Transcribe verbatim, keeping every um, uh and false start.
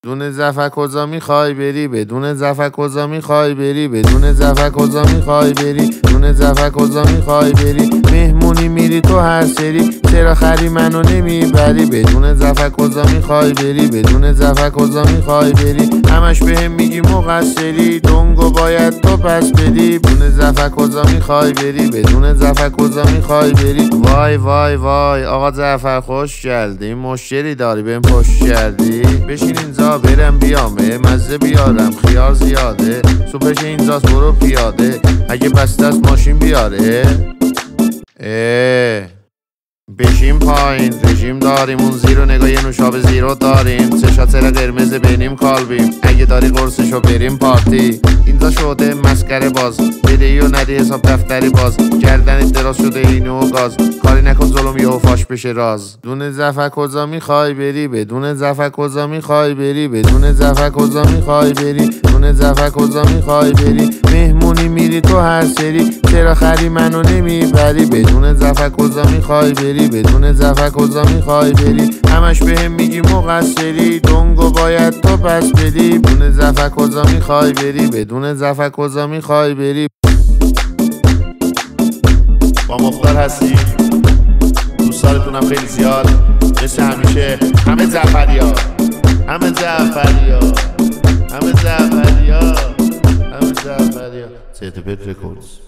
دون زفر کجا میخوای بری؟ بدون زفر کجا میخوای بری؟ بدون زفر کجا میخوای بری؟ دون زفر کجا میخوای بری؟ مهمونی میری تو هر سری، چرا خری منو نمیبری؟ بدون زفر کجا میخوای بری؟ بدون زفر کجا میخوای بری؟ همش بهم میگی مقصری، دونگو باید تو پس بدی. بدون زفر کجا میخوای بری؟ بدون زفر کجا میخوای بری؟ وای وای وای آقا زفر خوش جلدی، مشتری داری بهم پشت کردی؟ بشین اینجا برم بیامه، مزه بیارم خیار زیاده، صبحش اینجاست برو پیاده، اگه بسته است ماشین بیاره. اه بشیم پایین، رژیم داریم اون زیرو نگاه یه نوشابه زیرو داریم، سه شاتر قرمز بینیم کالبیم، اگه داری قرصشو بریم پارتی. اینجا شده مسکره باز، بدهی و ندی حساب دفتری باز، گردنت دراز شده اینو و گاز، کاری نکن ظلم یهو فاش بشه راز. دون زفر کجا میخوای بری؟ بدون زفر کجا میخوای بری؟ بدون زفر کجا میخوای بری؟ دون زفر کجا میخوای بری؟ مهمونی میری تو هر سری، چرا خری منو نمیبری؟ بدون زفر کجا میخوای بری؟ بدون زفر کجا میخوای بری؟ همش بهم میگی مقصری، دونگو باید تو پس بدی. بدون زفر کجا میخوای بری؟ بدون زفر کجا میخوای بری؟ با مختار هستی، دوستانتونم خیلی زیاد، مثل همیشه همه زفریا همه زفریا همه زفریا همه زفریا. سیت پت رکوردز.